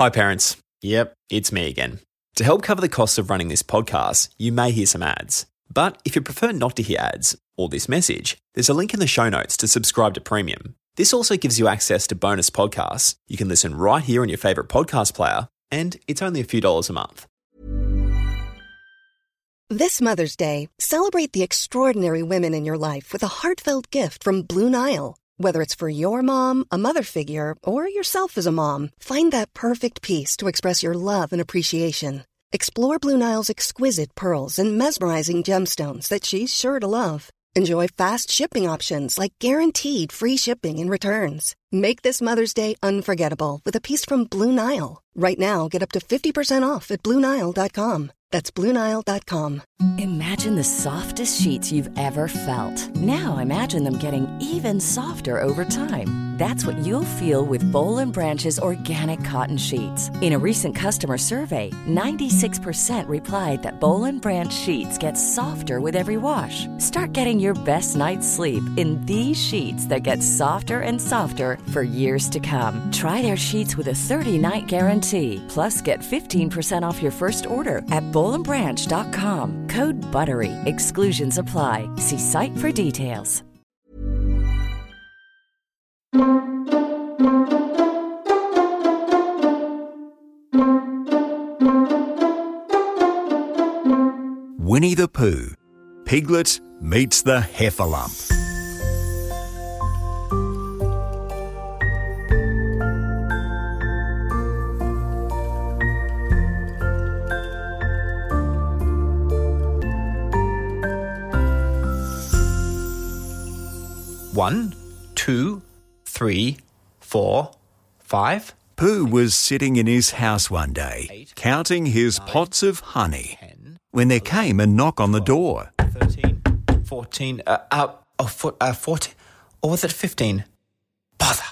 Hi parents. Yep, it's me again. To help cover the costs of running this podcast, you may hear some ads. But if you prefer not to hear ads or this message, there's a link in the show notes to subscribe to Premium. This also gives you access to bonus podcasts. You can listen right here on your favourite podcast player, and it's only a few dollars a month. This Mother's Day, celebrate the extraordinary women in your life with a heartfelt gift from Blue Nile. Whether it's for your mom, a mother figure, or yourself as a mom, find that perfect piece to express your love and appreciation. Explore Blue Nile's exquisite pearls and mesmerizing gemstones that she's sure to love. Enjoy fast shipping options like guaranteed free shipping and returns. Make this Mother's Day unforgettable with a piece from Blue Nile. Right now, get up to 50% off at BlueNile.com. That's BlueNile.com. Imagine the softest sheets you've ever felt. Now imagine them getting even softer over time. That's what you'll feel with Boll & Branch's organic cotton sheets. In a recent customer survey, 96% replied that Boll & Branch sheets get softer with every wash. Start getting your best night's sleep in these sheets that get softer and softer for years to come. Try their sheets with a 30-night guarantee. Plus, get 15% off your first order at BollandBranch.com. Code BUTTERY. Exclusions apply. See site for details. Winnie the Pooh. Piglet meets the Heffalump. One, two, 3, 4, 5. Pooh was sitting in his house one day, counting his pots of honey, when there came a knock on the door. 13, 14, 14, or was it 15? Bother.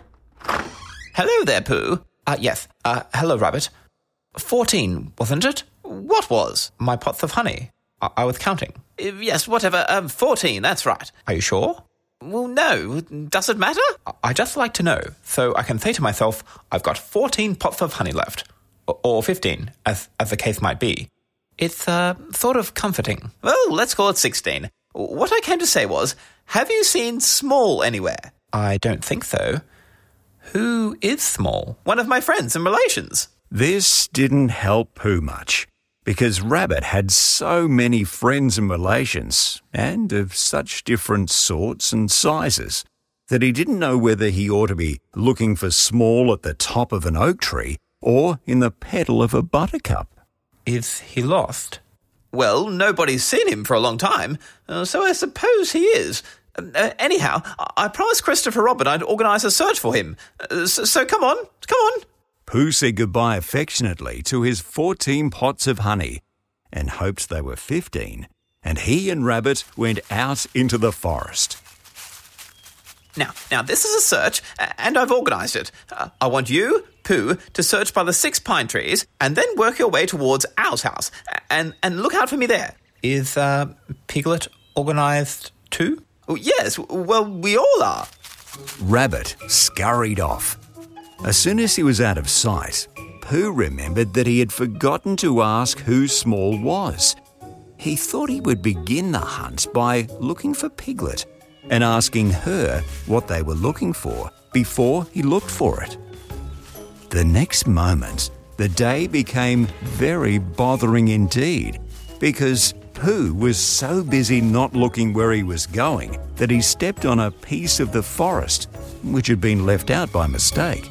Hello there, Pooh. Yes, hello, Rabbit. 14, wasn't it? What was? My pots of honey. I was counting. Yes, whatever, 14, that's right. Are you sure? Well, no. Does it matter? I just like to know, so I can say to myself, I've got 14 pots of honey left. Or 15, as the case might be. It's, sort of comforting. Well, let's call it 16. What I came to say was, have you seen Small anywhere? I don't think so. Who is Small? One of my friends and relations. This didn't help Pooh much, because Rabbit had so many friends and relations, and of such different sorts and sizes, that he didn't know whether he ought to be looking for Small at the top of an oak tree or in the petal of a buttercup. Is he lost? Well, nobody's seen him for a long time, so I suppose he is. Anyhow, I promised Christopher Robin I'd organise a search for him. So come on. Pooh said goodbye affectionately to his 14 pots of honey and hoped they were 15, and he and Rabbit went out into the forest. Now, this is a search, and I've organised it. I want you, Pooh, to search by the 6 pine trees, and then work your way towards Owl's house, and look out for me there. Is Piglet organised too? Oh, yes, well, we all are. Rabbit scurried off. As soon as he was out of sight, Pooh remembered that he had forgotten to ask who Small was. He thought he would begin the hunt by looking for Piglet and asking her what they were looking for before he looked for it. The next moment, the day became very bothering indeed, because Pooh was so busy not looking where he was going that he stepped on a piece of the forest, which had been left out by mistake.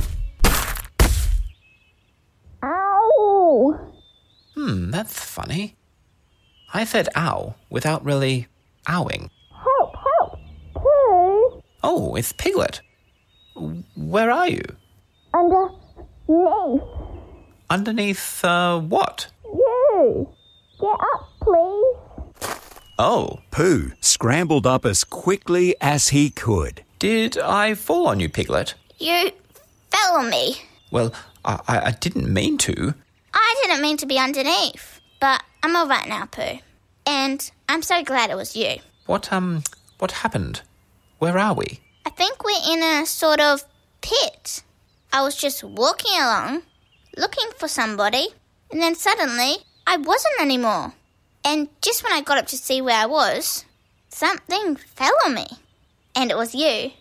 Ow! That's funny. I said ow without really owing. Help! Pooh! Oh, it's Piglet. Where are you? Underneath. Underneath, what? You! Get up, please. Oh. Pooh scrambled up as quickly as he could. Did I fall on you, Piglet? You fell on me. Well, I didn't mean to. I didn't mean to be underneath, but I'm all right now, Pooh. And I'm so glad it was you. What happened? Where are we? I think we're in a sort of pit. I was just walking along looking for somebody, and then suddenly I wasn't anymore. And just when I got up to see where I was, something fell on me. And it was you.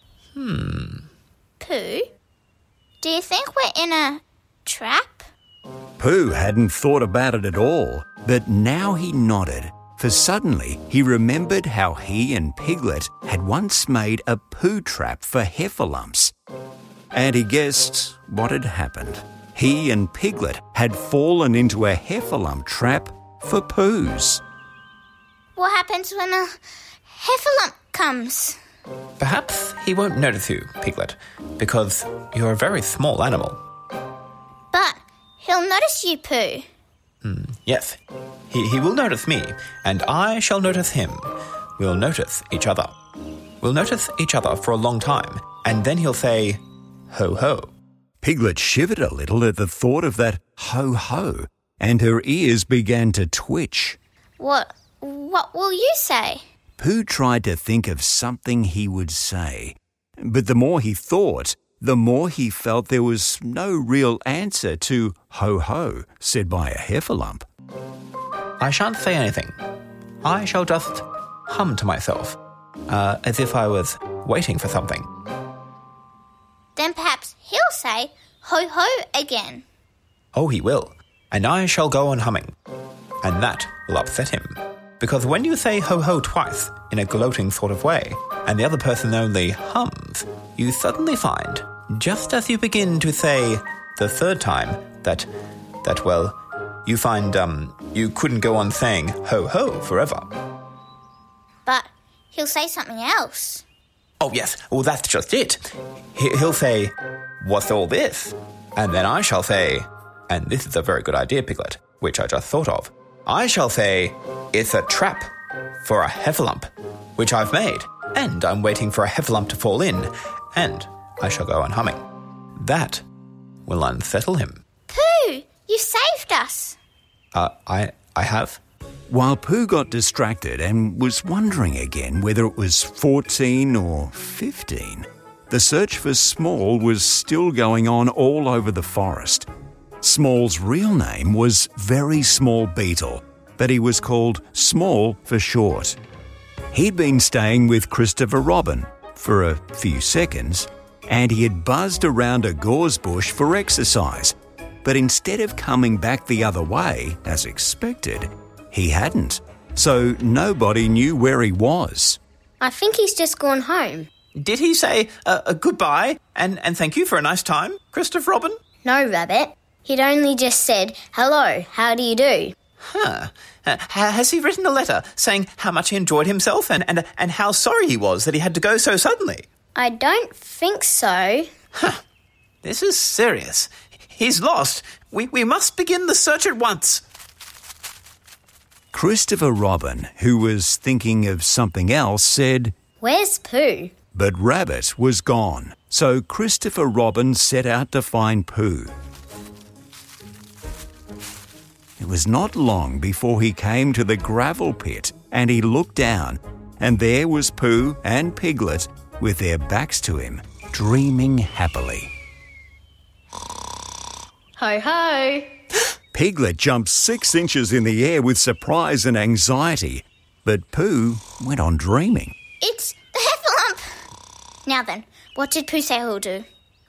Pooh, do you think we're in a trap? Pooh hadn't thought about it at all, but now he nodded, for suddenly he remembered how he and Piglet had once made a poo trap for heffalumps. And he guessed what had happened. He and Piglet had fallen into a heffalump trap for poos. What happens when a heffalump comes? Perhaps he won't notice you, Piglet, because you're a very small animal. But he'll notice you, Pooh. Yes, he will notice me, and I shall notice him. We'll notice each other. We'll notice each other for a long time, and then he'll say, ho ho. Piglet shivered a little at the thought of that ho ho, and her ears began to twitch. What will you say? Pooh tried to think of something he would say, but the more he thought, the more he felt there was no real answer to ho ho said by a heffalump. I shan't say anything. I shall just hum to myself, as if I was waiting for something. Then perhaps he'll say ho ho again. Oh, he will, and I shall go on humming, and that will upset him. Because when you say ho-ho twice in a gloating sort of way, and the other person only hums, you suddenly find, just as you begin to say the third time, that you find you couldn't go on saying ho-ho forever. But he'll say something else. Oh, yes, well, that's just it. He'll say, what's all this? And then I shall say, and this is a very good idea, Piglet, which I just thought of, I shall say, it's a trap for a heffalump, which I've made, and I'm waiting for a heffalump to fall in, and I shall go on humming. That will unsettle him. Pooh, you saved us. I have? While Pooh got distracted and was wondering again whether it was 14 or 15, the search for Small was still going on all over the forest. Small's real name was Very Small Beetle, but he was called Small for short. He'd been staying with Christopher Robin for a few seconds, and he had buzzed around a gorse bush for exercise. But instead of coming back the other way, as expected, he hadn't. So nobody knew where he was. I think he's just gone home. Did he say a goodbye and thank you for a nice time, Christopher Robin? No, Rabbit. He'd only just said, hello, how do you do? Has he written a letter saying how much he enjoyed himself and how sorry he was that he had to go so suddenly? I don't think so. This is serious. He's lost. We must begin the search at once. Christopher Robin, who was thinking of something else, said, Where's Pooh? But Rabbit was gone, so Christopher Robin set out to find Pooh. It was not long before he came to the gravel pit, and he looked down, and there was Pooh and Piglet with their backs to him, dreaming happily. Ho ho! Piglet jumped 6 inches in the air with surprise and anxiety, but Pooh went on dreaming. It's the heffalump! Now then, what did Pooh say he'll do?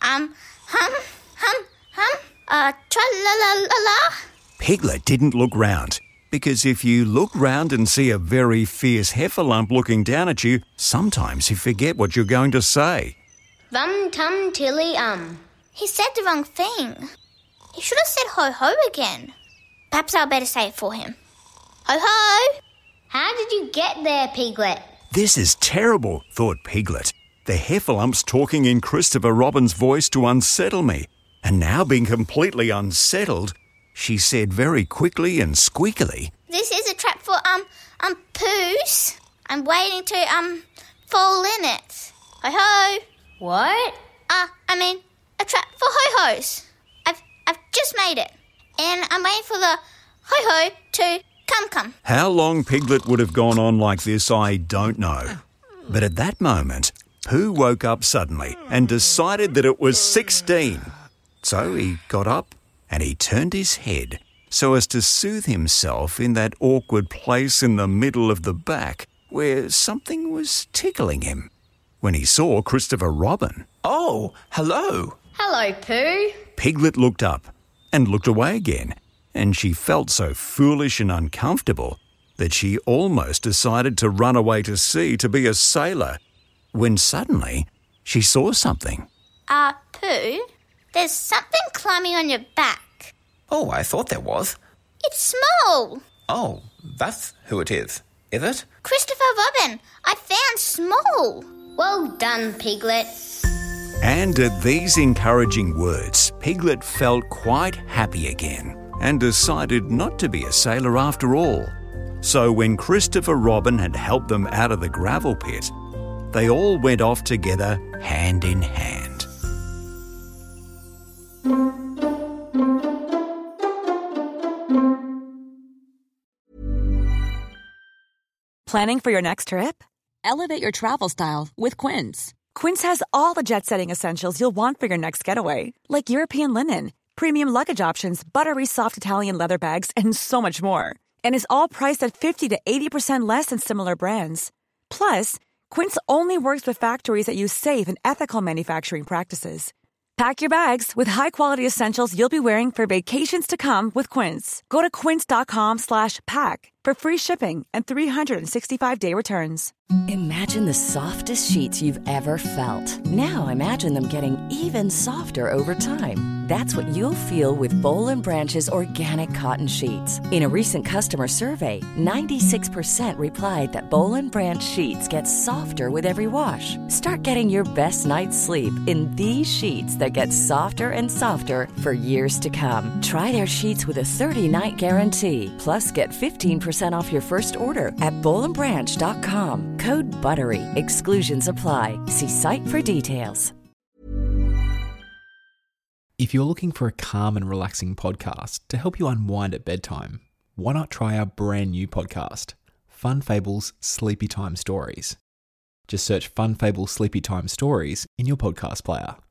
Tra-la-la-la-la? Piglet didn't look round, because if you look round and see a very fierce heffalump looking down at you, sometimes you forget what you're going to say. Rum-tum-tilly. He said the wrong thing. He should have said ho-ho again. Perhaps I'll better say it for him. Ho-ho! How did you get there, Piglet? This is terrible, thought Piglet. The heffalump's talking in Christopher Robin's voice to unsettle me. And now being completely unsettled, she said very quickly and squeakily, This is a trap for, poos. I'm waiting to, fall in it. Ho-ho! What? A trap for ho-hos. I've just made it. And I'm waiting for the ho-ho to come. How long Piglet would have gone on like this, I don't know. But at that moment, Pooh woke up suddenly and decided that it was 16. So he got up and he turned his head so as to soothe himself in that awkward place in the middle of the back where something was tickling him, when he saw Christopher Robin. Oh, hello. Hello, Pooh. Piglet looked up and looked away again, and she felt so foolish and uncomfortable that she almost decided to run away to sea to be a sailor, when suddenly she saw something. Pooh, there's something climbing on your back. Oh, I thought there was. It's Small. Oh, that's who it is it? Christopher Robin, I found Small. Well done, Piglet. And at these encouraging words, Piglet felt quite happy again and decided not to be a sailor after all. So when Christopher Robin had helped them out of the gravel pit, they all went off together hand in hand. Planning for your next trip? Elevate your travel style with Quince. Quince has all the jet-setting essentials you'll want for your next getaway, like European linen, premium luggage options, buttery soft Italian leather bags, and so much more. And is all priced at 50 to 80% less than similar brands. Plus, Quince only works with factories that use safe and ethical manufacturing practices. Pack your bags with high-quality essentials you'll be wearing for vacations to come with Quince. Go to quince.com/pack for free shipping and 365-day returns. Imagine the softest sheets you've ever felt. Now imagine them getting even softer over time. That's what you'll feel with Boll & Branch's organic cotton sheets. In a recent customer survey, 96% replied that Boll & Branch sheets get softer with every wash. Start getting your best night's sleep in these sheets that get softer and softer for years to come. Try their sheets with a 30-night guarantee. Plus, get 15% off your first order at bollandbranch.com. Code BUTTERY. Exclusions apply. See site for details. If you're looking for a calm and relaxing podcast to help you unwind at bedtime, why not try our brand new podcast, Fun Fables Sleepy Time Stories? Just search Fun Fables Sleepy Time Stories in your podcast player.